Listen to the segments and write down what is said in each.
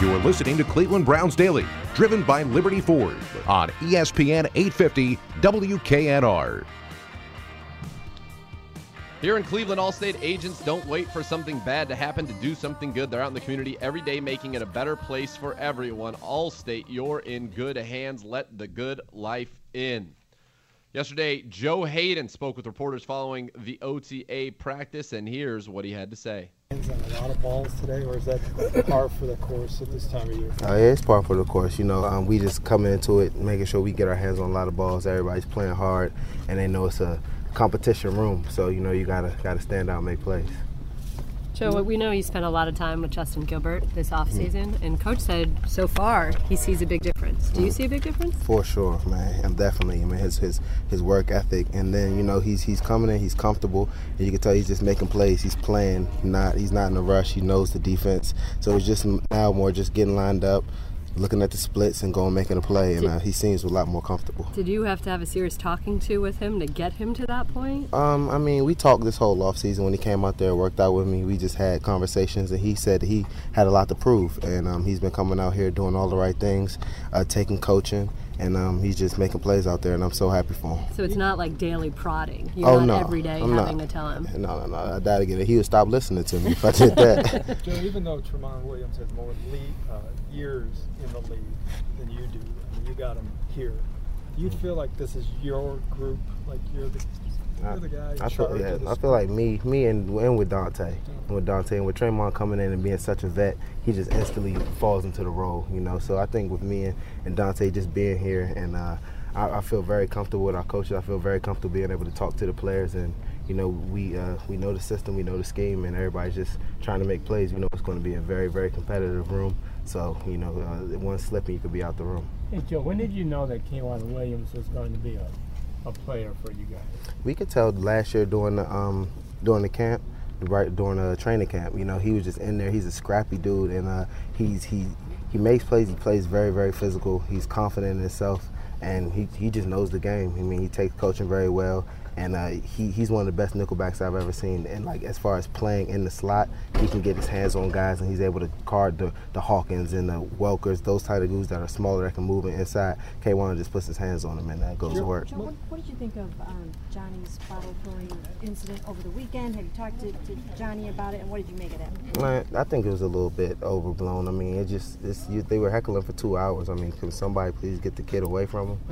You're listening to Cleveland Browns Daily, driven by Liberty Ford on ESPN 850 WKNR. Here in Cleveland, Allstate agents don't wait for something bad to happen to do something good. They're out in the community every day making it a better place for everyone. Allstate, you're in good hands. Let the good life in. Yesterday, Joe Hayden spoke with reporters following the OTA practice, and here's what he had to say. On a lot of balls today, or is that par for the course at this time of year? Yeah, it's par for the course. We just coming into it, making sure we get our hands on a lot of balls. Everybody's playing hard, and they know it's a competition room, so you gotta stand out and make plays. Joe, we know you spent a lot of time with Justin Gilbert this offseason, and Coach said so far he sees a big difference. Do you see a big difference? For sure, man. I'm definitely. His work ethic, and then he's coming in, he's comfortable, and you can tell he's just making plays. He's playing, he's not in a rush. He knows the defense, so it's just now more just getting lined up, looking at the splits and going making a play, and he seems a lot more comfortable. Did you have to have a serious talking to with him to get him to that point? We talked this whole offseason when he came out there and worked out with me. We just had conversations, and he said he had a lot to prove, and he's been coming out here doing all the right things, taking coaching, and he's just making plays out there, and I'm so happy for him. So it's not like daily prodding. You're not every day having to tell him. No. I gotta get it. He would stop listening to me if I did that. Joe, even though Tramon Williams has more years in the league than you do, you got him here. Do you feel like this is your group? Like you're the guy. I feel like me and with Dante, and with Tramon coming in and being such a vet, he just instantly falls into the role. So I think with me and Dante just being here, and I feel very comfortable with our coaches. I feel very comfortable being able to talk to the players, and we know the system, we know the scheme, and everybody's just trying to make plays. We know it's going to be a very, very competitive room. So, one slip and you could be out the room. Hey, Joe, when did you know that K'Waun Williams was going to be a player for you guys? We could tell last year during the camp, right during the training camp. He was just in there. He's a scrappy dude, and he makes plays. He plays very, very physical. He's confident in himself, and he just knows the game. He takes coaching very well. And he's one of the best nickelbacks I've ever seen. And as far as playing in the slot, he can get his hands on guys, and he's able to guard the Hawkins and the Welkers, those type of dudes that are smaller that can move inside. K'Waun just puts his hands on them, and that goes to work. Joe, what did you think of Johnny's bottle throwing incident over the weekend? Have you talked to Johnny about it, and what did you make of that? I think it was a little bit overblown. They were heckling for 2 hours. Can somebody please get the kid away from him?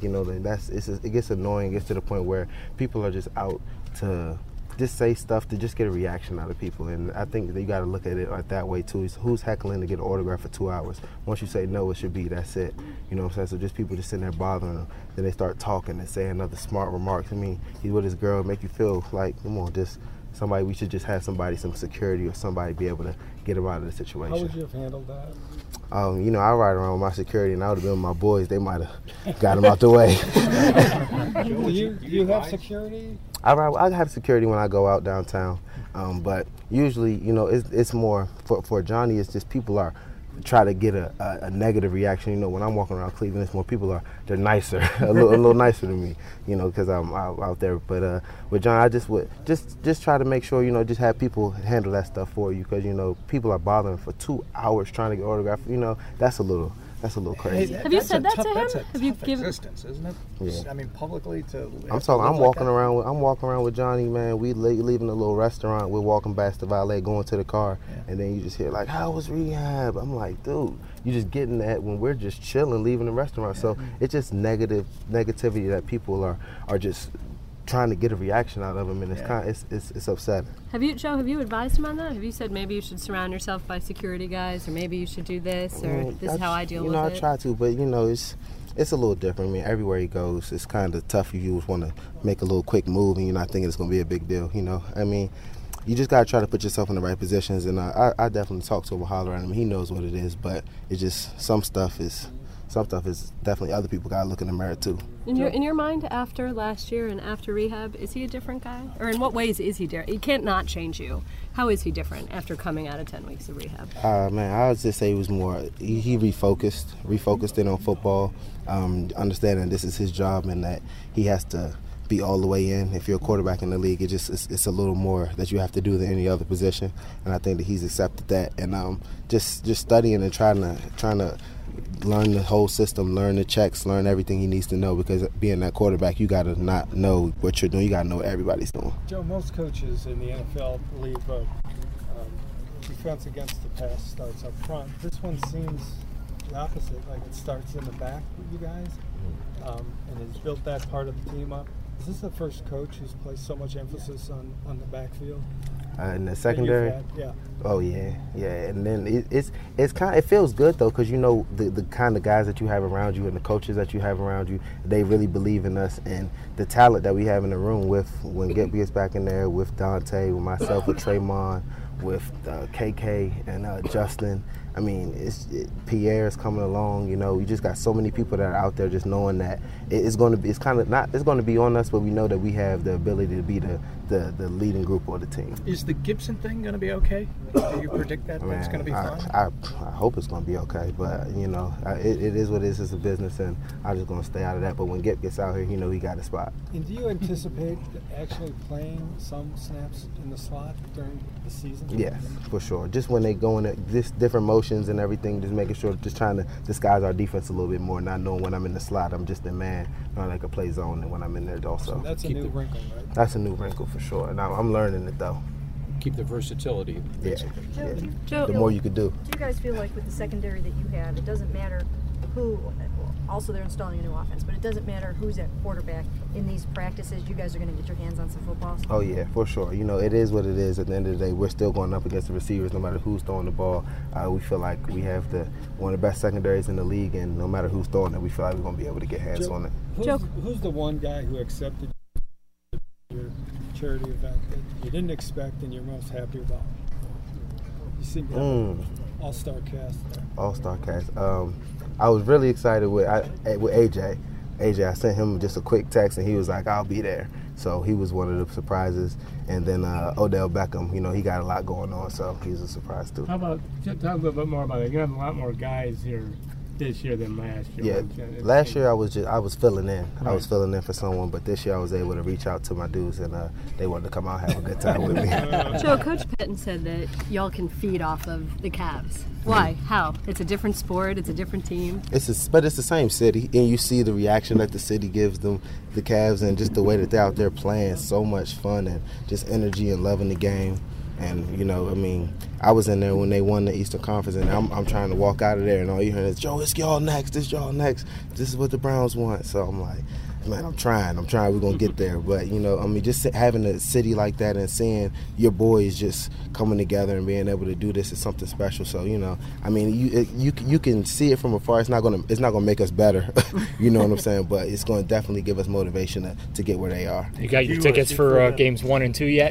It gets annoying. It gets to the point where people are just out to just say stuff to just get a reaction out of people, and I think that you got to look at it like that way too. Who's heckling to get an autograph for 2 hours? Once you say no, it should be, that's it. You know what I'm saying? So just people just sitting there bothering them, then they start talking and saying other smart remarks. He's with his girl, make you feel like, come on, somebody, we should just have some security or somebody be able to get him out of the situation. How would you have handled that? I ride around with my security, and I would have been with my boys. They might have got him out the way. Do you have security? I have security when I go out downtown, but usually, it's more for Johnny. It's just people try to get a negative reaction. When I'm walking around Cleveland, it's more people they're nicer, a little nicer than me, because I'm out there. But with John, I just would just try to make sure, just have people handle that stuff for you, because people are bothering for 2 hours trying to get autograph. That's a little crazy. Have you said that to him? That's a Have you tough given existence, isn't it? Yeah. Publicly to. I'm walking around with Johnny, man. We leaving a little restaurant. We're walking past the valet, going to the car, and then you just hear how was rehab? I'm like, dude, you just getting that when we're just chilling, leaving the restaurant. Yeah. So it's just negativity that people are just trying to get a reaction out of him, and it's upsetting. Have you advised him on that? Have you said maybe you should surround yourself by security guys, or maybe you should do this, or this is how I deal with it? I try to, but it's a little different. Everywhere he goes, it's kind of tough if you want to make a little quick move and you're not thinking it's going to be a big deal. You just got to try to put yourself in the right positions, and I definitely talk to him, holler at him. He knows what it is, but it's just some stuff is definitely other people got to look in the mirror too. In your mind, after last year and after rehab, is he a different guy? Or in what ways is he different? He can't not change you. How is he different after coming out of 10 weeks of rehab? I would just say he was more, he refocused in on football, understanding this is his job and that he has to be all the way in. If you're a quarterback in the league, it's a little more that you have to do than any other position, and I think that he's accepted that. And just studying and trying to learn the whole system, learn the checks, learn everything he needs to know, because being that quarterback, you got to not know what you're doing. You got to know what everybody's doing. Joe, most coaches in the NFL believe defense against the pass starts up front. This one seems the opposite, like it starts in the back with you guys, and has built that part of the team up. Is this the first coach who's placed so much emphasis on the backfield? In the secondary? Yeah. Oh, yeah. And then it feels good, though, because you know the kind of guys that you have around you and the coaches that you have around you, they really believe in us, and the talent that we have in the room with when Gip gets back in there, with Dante, with myself, with Tremon, with KK and Justin. I mean, Pierre's coming along. You know, we just got so many people that are out there, just knowing that it's going to be on us, but we know that we have the ability to be the leading group of the team. Is the Gibson thing going to be okay? Do you predict that it's going to be fine? I hope it's going to be okay, but you know, it is what it is. It's a business, and I'm just going to stay out of that. But when Gip gets out here, you know he got a spot. And do you anticipate actually playing some snaps in the slot during the season? Yes, for sure. Just when they go in this different motions and everything, just making sure, just trying to disguise our defense a little bit more, not knowing when I'm in the slot, I'm just a man, knowing I can play zone, and when I'm in there also. So that's a new wrinkle, right? That's a new wrinkle for sure, and I'm learning it though. Keep the versatility, basically. Yeah. Joe, the more you could do. Do you guys feel like with the secondary that you have, it doesn't matter who, also they're installing a new offense, but it doesn't matter who's at quarterback in these practices, you guys are going to get your hands on some footballs? Oh yeah, for sure. You know, it is what it is. At the end of the day, we're still going up against the receivers no matter who's throwing the ball. We feel like we have one of the best secondaries in the league, and no matter who's throwing it, we feel like we're going to be able to get hands on it. Who's the one guy who accepted your charity event that you didn't expect and you're most happy about? You seem to have an all-star cast there. All-star cast. I was really excited with AJ. I sent him just a quick text, and he was like, I'll be there. So he was one of the surprises. And then Odell Beckham, you know, he got a lot going on, so he's a surprise too. How about, talk a little bit more about it. You have a lot more guys here this year than last year. Yeah, last year I was filling in. Right. I was filling in for someone, but this year I was able to reach out to my dudes, and they wanted to come out and have a good time with me. Joe, Coach Pettin said that y'all can feed off of the Cavs. Why? How? It's a different sport. It's a different team. But it's the same city, and you see the reaction that the city gives them, the Cavs, and just the way that they're out there playing. So much fun and just energy and loving the game. And, you know, I mean, I was in there when they won the Eastern Conference, and I'm trying to walk out of there, and all you hear is, Joe, it's y'all next. It's y'all next. This is what the Browns want. So I'm like, man, I'm trying. We're going to get there. But, you know, I mean, just having a city like that and seeing your boys just coming together and being able to do this is something special. So, you know, I mean, you can see it from afar. It's not going to make us better. You know what I'm saying? But it's going to definitely give us motivation to get where they are. You got your tickets for games 1 and 2 yet?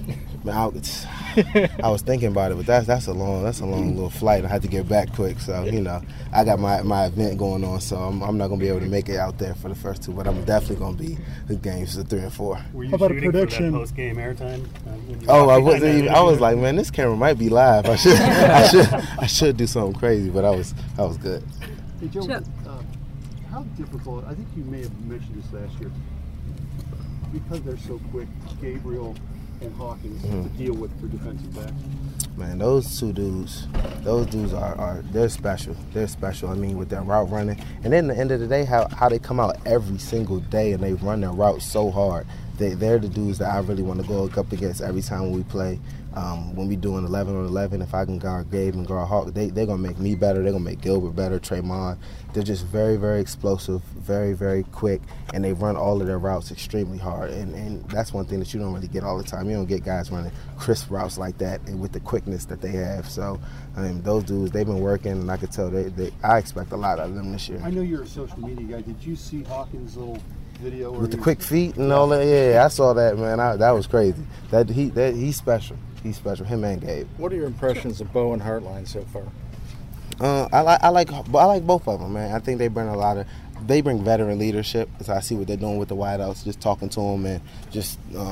I was thinking about it, but that's a long little flight. I had to get back quick, so you know I got my event going on, so I'm not gonna be able to make it out there for the first 2, but I'm definitely gonna be the games 3 and 4. Were you shooting for that post-game airtime? I wasn't even. I was like, man, this camera might be live. I should do something crazy, but I was good. Hey Joe, how difficult? I think you may have mentioned this last year. Because they're so quick, Gabriel and Hawkins to deal with for defensive backs. Man, those dudes are they're special. They're special. I mean, with their route running, and then at the end of the day, how they come out every single day and they run their route so hard. They're the dudes that I really want to go up against every time we play. When we do an 11-on-11, if I can guard Gabe and guard Hawk, they're going to make me better. They're going to make Gilbert better, Tremon. They're just very, very explosive, very, very quick, and they run all of their routes extremely hard. And that's one thing that you don't really get all the time. You don't get guys running crisp routes like that and with the quickness that they have. So, I mean, those dudes, they've been working, and I could tell I expect a lot out of them this year. I know you're a social media guy. Did you see Hawkins' little video with the quick feet and all that? Yeah, I saw that, man. That was crazy. He's special. He's special. Him and Gabe. What are your impressions of Bo and Hartline so far? I like both of them, man. I think they bring veteran leadership. So I see what they're doing with the wideouts, just talking to them and just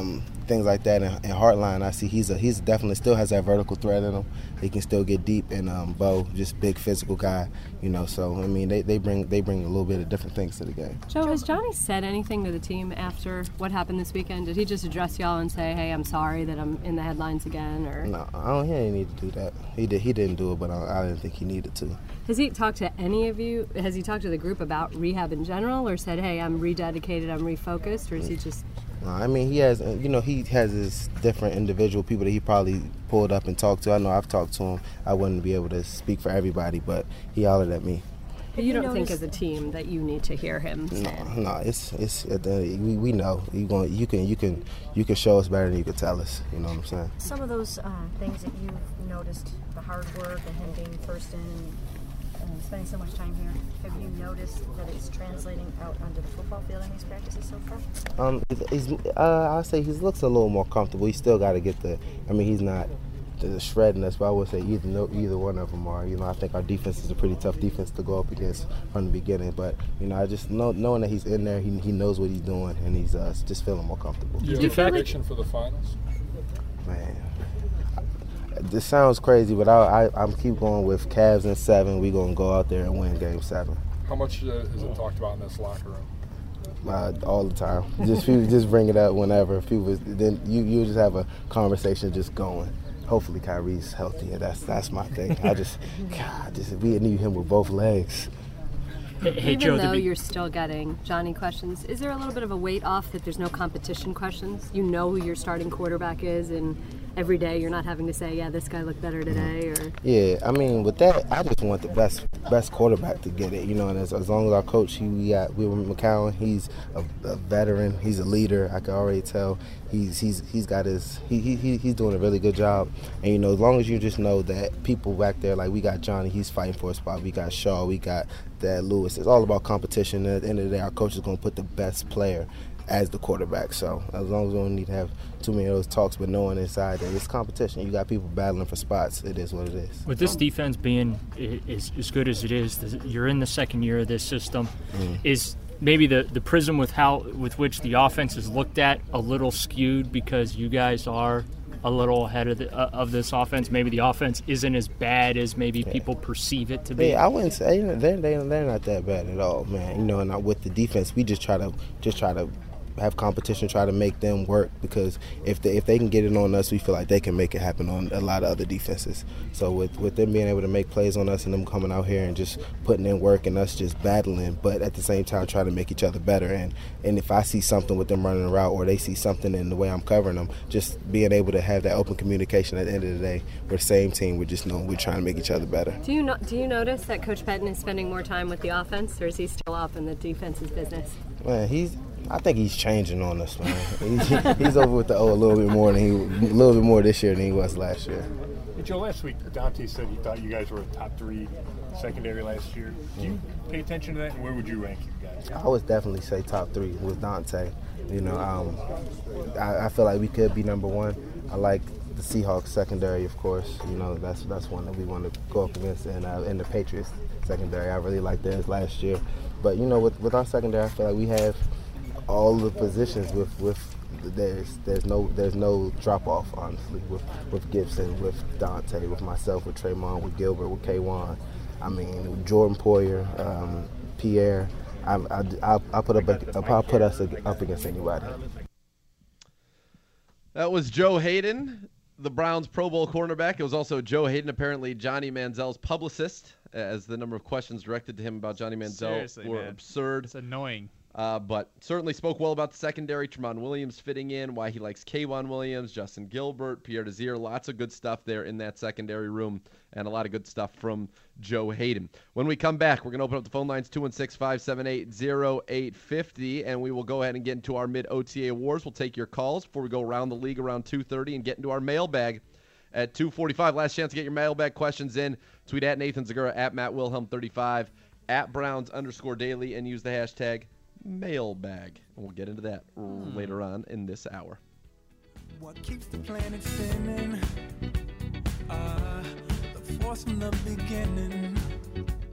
things like that. And Hartline, I see he's definitely still has that vertical threat in him. He can still get deep. And Bo, just big physical guy, you know. So I mean, they bring a little bit of different things to the game. Joe, has Johnny said anything to the team after what happened this weekend? Did he just address y'all and say, "Hey, I'm sorry that I'm in the headlines again"? Or no, he didn't need to do that. He didn't do it, but I didn't think he needed to. Has he talked to any of you? Has he talked to the group about rehab in general, or said, "Hey, I'm rededicated, I'm refocused," or is he just? I mean, he has his different individual people that he probably pulled up and talked to. I know I've talked to him. I wouldn't be able to speak for everybody, but he hollered at me. But you don't think as a team that you need to hear him say? No, we know. You can show us better than you can tell us. You know what I'm saying? Some of those things that you've noticed, the hard work and him being first in and spending so much time here, have you noticed that it's translating out onto the football field in these practices so far? I'll say he looks a little more comfortable. He still got to get he's not shredding us, but I would say either one of them are. You know, I think our defense is a pretty tough defense to go up against from the beginning. But you know, I just knowing that he's in there, he knows what he's doing, and he's just feeling more comfortable. Do you have a prediction for the finals? Man, this sounds crazy, but I'm keep going with Cavs in 7. We're gonna go out there and win Game 7. How much is it talked about in this locker room? All the time. Just bring it up whenever. Then you just have a conversation just going. Hopefully Kyrie's healthy, and that's my thing. We need him with both legs. Even Joe, though you're still getting Johnny questions, is there a little bit of a weight off that there's no competition questions? You know who your starting quarterback is, and every day you're not having to say, yeah, this guy looked better today. Or yeah, I mean, with that, I just want the best quarterback to get it, you know. And as long as our coach, we were McCown, he's a veteran, he's a leader. I can already tell he's doing a really good job. And you know, as long as you just know that people back there, like we got Johnny, he's fighting for a spot. We got Shaw, we got Dad Lewis. It's all about competition. And at the end of the day, our coach is going to put the best player as the quarterback. So as long as we don't need to have too many of those talks, but knowing inside that it's competition, you got people battling for spots. It is what it is. With this defense being as good as it is, you're in the second year of this system. Is maybe the prism with which the offense is looked at a little skewed because you guys are a little ahead of this offense? Maybe the offense isn't as bad as maybe people perceive it to be. Yeah, I wouldn't say they're not that bad at all, man. You know, and with the defense, we just try to have competition, try to make them work, because if they can get it on us, we feel like they can make it happen on a lot of other defenses. So with them being able to make plays on us and them coming out here and just putting in work and us just battling, but at the same time trying to make each other better. And if I see something with them running a route or they see something in the way I'm covering them, just being able to have that open communication. At the end of the day, we're the same team. We're just knowing we're trying to make each other better. Do you notice that Coach Pettine is spending more time with the offense, or is he still up in the defense's business? Man, I think he's changing on us, man. He's over with the O a little bit more this year than he was last year. Hey, Joe, last week Dante said he thought you guys were a top 3 secondary last year. Do you pay attention to that, and where would you rank you guys? I would definitely say top 3 with Dante. You know, I feel like we could be number 1. I like the Seahawks secondary, of course. You know, that's one that we want to go up against, and the Patriots secondary. I really liked theirs last year. But you know, with our secondary, I feel like we have all the positions there's no drop off, honestly, with Gibson, with Dante, with myself, with Tremont, with Gilbert, with K1. I mean, with Jordan Poyer, Pierre. I'll put us up against anybody. That was Joe Hayden, the Browns Pro Bowl cornerback. It was also Joe Hayden, apparently Johnny Manziel's publicist, as the number of questions directed to him about Johnny Manziel were absurd. It's annoying. But certainly spoke well about the secondary. Tremont Williams fitting in, why he likes K'Wan Williams, Justin Gilbert, Pierre Desir. Lots of good stuff there in that secondary room, and a lot of good stuff from Joe Hayden. When we come back, we're going to open up the phone lines 216-578-0850, and we will go ahead and get into our mid-OTA awards. We'll take your calls before we go around the league around 2:30 and get into our mailbag at 2:45. Last chance to get your mailbag questions in. Tweet at Nathan Zegura, at Matt Wilhelm 35, at Browns_daily, and use the hashtag mailbag. And we'll get into that later on in this hour. What keeps the planet spinning? The force from the beginning.